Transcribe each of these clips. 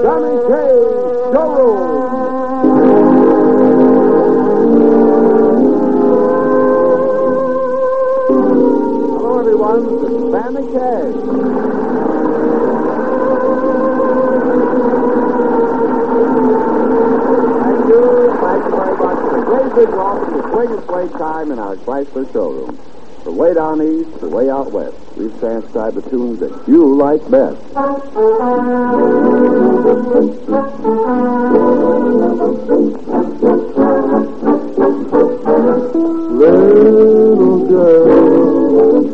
Johnny K's Showroom. Hello, everyone. This is Sammy Kay. Thank you very much for the great big welcome to Swing and Play time in our Chrysler showroom. From way down east to way out west, we've transcribed the tunes that you like best. Little girl,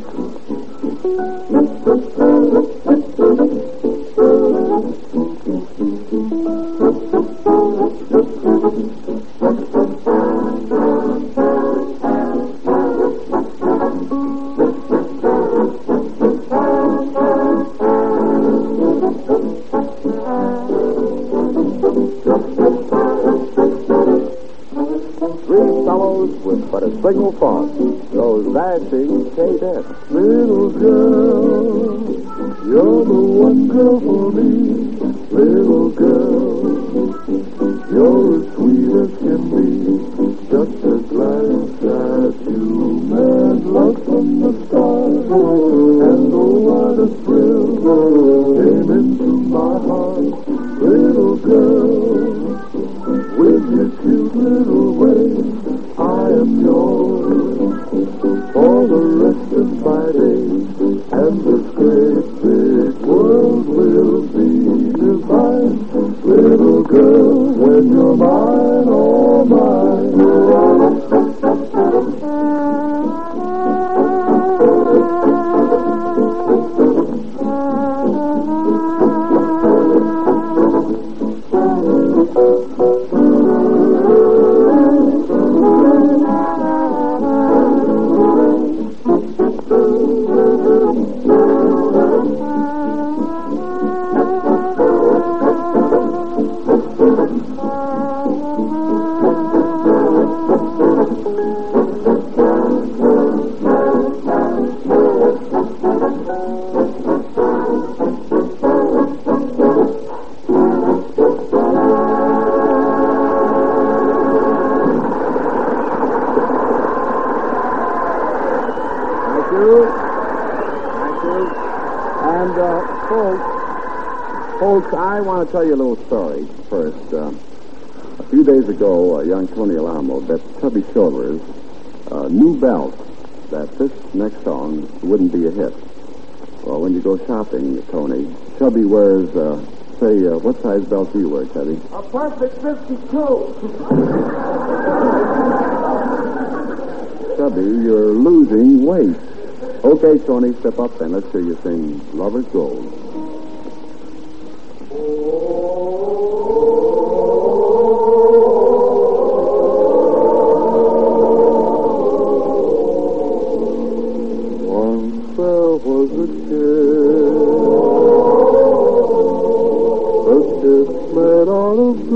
with but a single thought, those dashing cadets. Little girl, you're the one girl for me. Little girl, you're as sweet as can be. Just a glance at you meant love from the start. And oh, what a thrill came into my heart. Little girl, with your cute little ways, I am yours for the rest of my days, and this great big world will be divine. Little girl, when you're mine, all mine. Folks, I want to tell you a little story first. A few days ago, young Tony Alamo bet Chubby Shoulders new belt that this next song wouldn't be a hit. Well, when you go shopping, Tony, Chubby wears, what size belt do you wear, Chubby? A perfect 52. Chubby, you're losing weight. Okay, Tony, step up and let's hear you sing Lover's Gold. Once there was a kiss made out of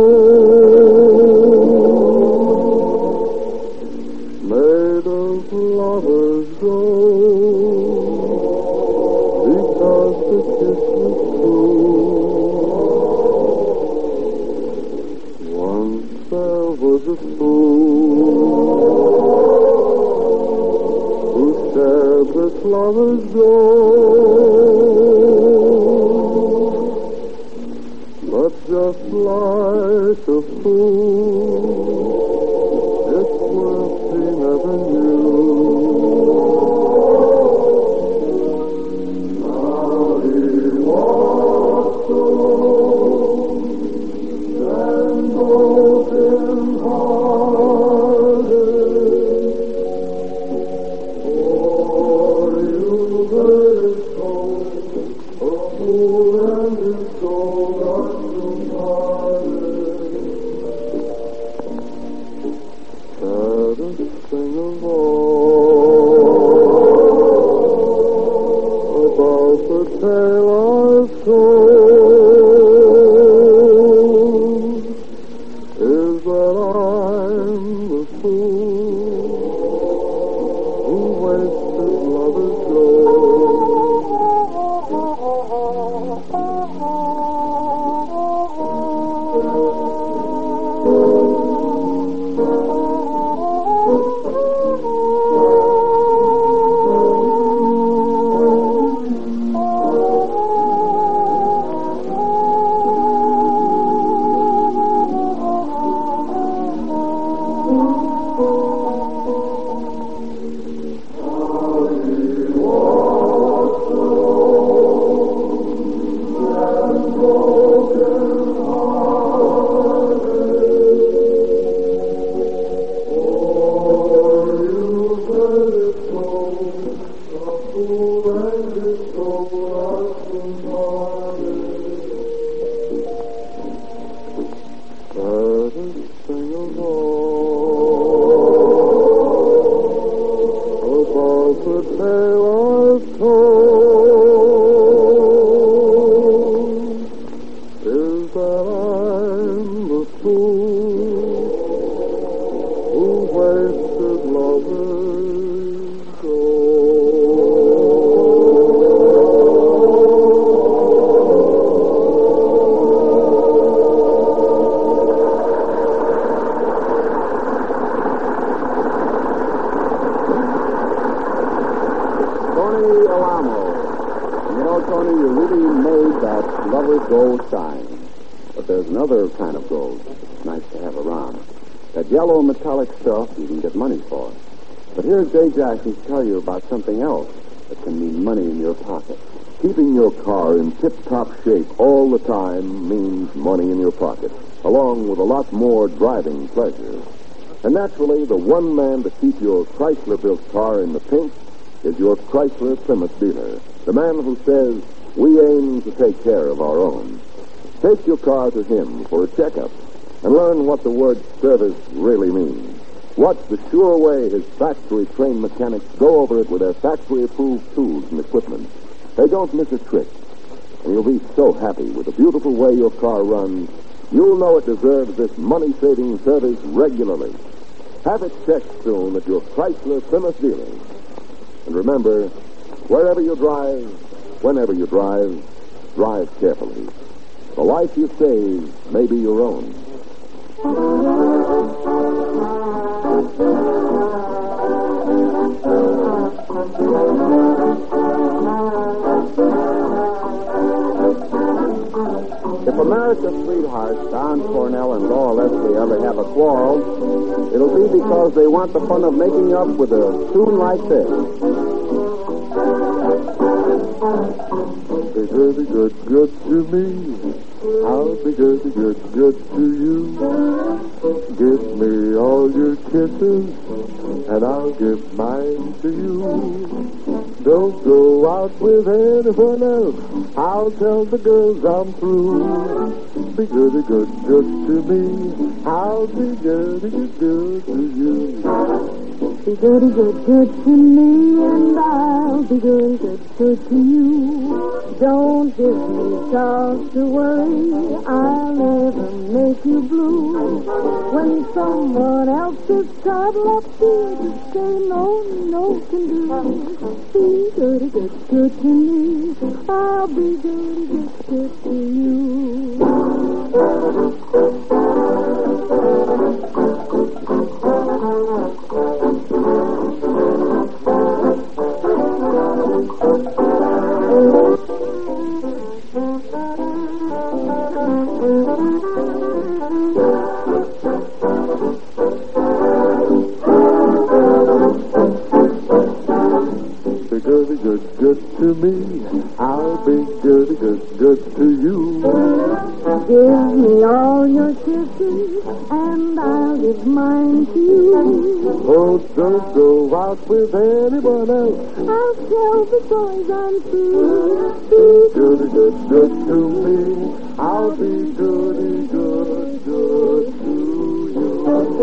gold, made of lover's gold, because the kiss was true. Once there was a fool who shared this lover's gold, but just like a fool, it's worth he never knew. Now he walks alone and broken-hearted. For you heard his soul, a fool and his soul are two-parted. Saddest thing of all about the tale I've told is that I'm the fool who wasted lover's gold. Sing about the tale I've told is that I'm the fool who wasted lovers' Tony Alamo. You know, Tony, you really made that lover's gold shine. But there's another kind of gold that's nice to have around. That yellow metallic stuff you can get money for. But here's Jay Jackson to tell you about something else that can mean money in your pocket. Keeping your car in tip-top shape all the time means money in your pocket, along with a lot more driving pleasure. And naturally, the one man to keep your Chrysler-built car in the pink is your Chrysler Plymouth dealer, the man who says, we aim to take care of our own. Take your car to him for a checkup and learn what the word service really means. What's the sure way his factory-trained mechanics go over it with their factory-approved tools and equipment. They don't miss a trick. And you'll be so happy with the beautiful way your car runs, you'll know it deserves this money-saving service regularly. Have it checked soon at your Chrysler Plymouth dealer. And remember, wherever you drive, whenever you drive, drive carefully. The life you save may be your own. If America's sweethearts, Don Cornell and Laura Leslie, ever have a quarrel, it'll be because they want the fun of making up with a tune like this. Be good, good, good to me. I'll be good, good, good to you. Give me all your kisses, and I'll give mine to you. Don't go out with anyone else. I'll tell the girls I'm through. Be good, good, good to me. I'll be good, good, good to you. Be good, good, good to me, and I'll be good, good, good to you. Don't give me cause to worry, I'll never make you blue. When someone else is cuddled up here to say no, no can do. Be good, good, good to me, I'll be good, good, good to you. Be good, good, good to me. I'll be good, good, good to you. Give me all your kisses, and I'll give mine to you. Oh, don't go out with anyone else. I'll tell the boys I'm through. Good, good, good to me. I'll be goody, good, good to you.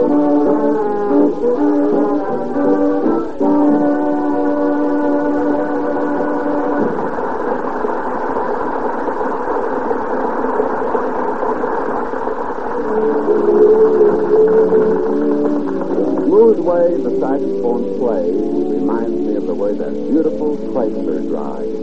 Smooth way the saxophones play reminds me of the way that beautiful Chrysler drives.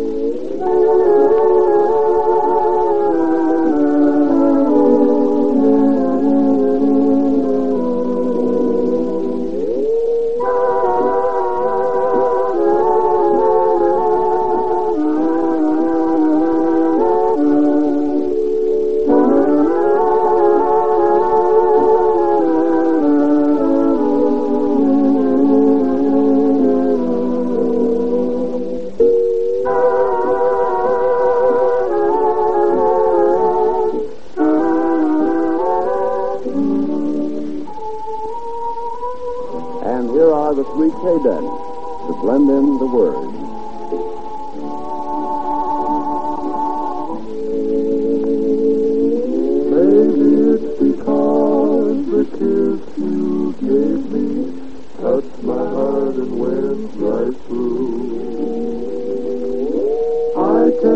And here are the three cadets to blend in the words.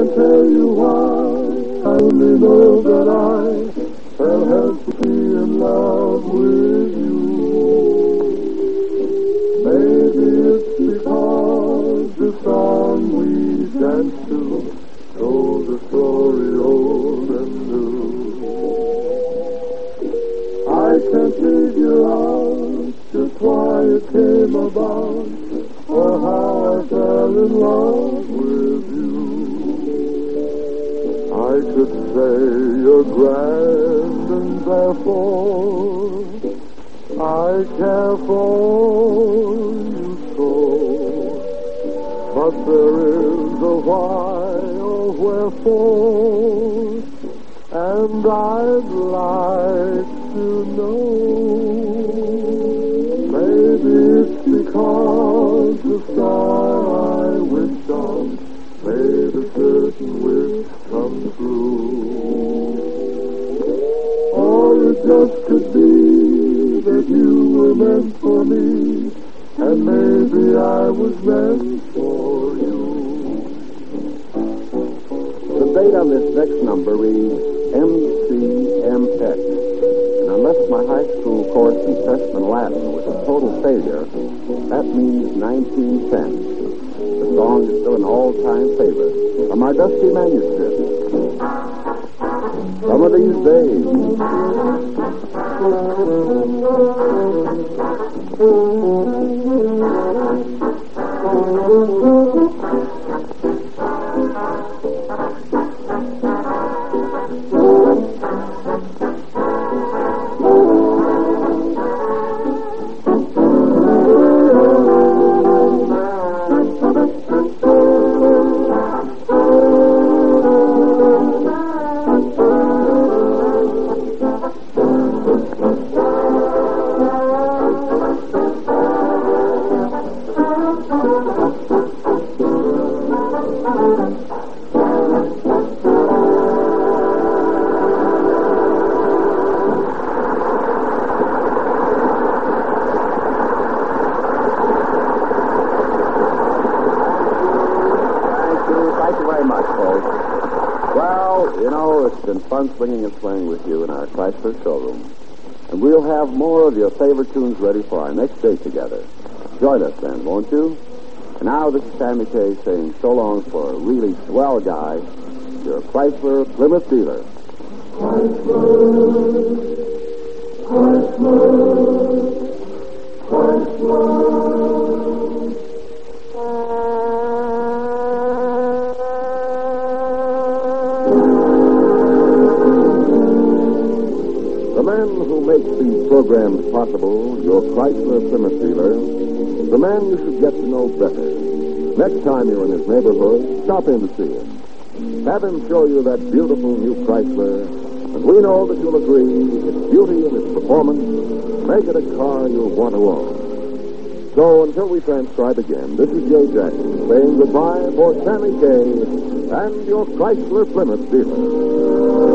can't tell you why. I only know that I fell helplessly in love with you. Maybe it's because the song we danced to told a story old and new. I can't figure out just why it came about, or how I fell in love with you. I could say you're grand and therefore I care for you so. But there is a why or wherefore, and I'd like to know. Maybe it's because the star I wished on made a certain wish come true. Or it just could be that you were meant for me, and maybe I was meant for you. The date on this next number reads MCMX. And unless my high school course in freshman Latin was a total failure, that means 1910. The song is still an all-time favorite of my dusty manuscript. Some of these days. Fun swinging and playing with you in our Chrysler showroom. And we'll have more of your favorite tunes ready for our next date together. Join us then, won't you? And now this is Sammy Kaye saying so long for a really swell guy, your Chrysler Plymouth dealer. Chrysler, Who makes these programs possible, your Chrysler Plymouth dealer, the man you should get to know better. Next time you're in his neighborhood, stop in to see him. Have him show you that beautiful new Chrysler, and we know that you'll agree its beauty and its performance make it a car you'll want to own. So until we transcribe again, this is Joe Jackson saying goodbye for Sammy Kaye and your Chrysler Plymouth dealer.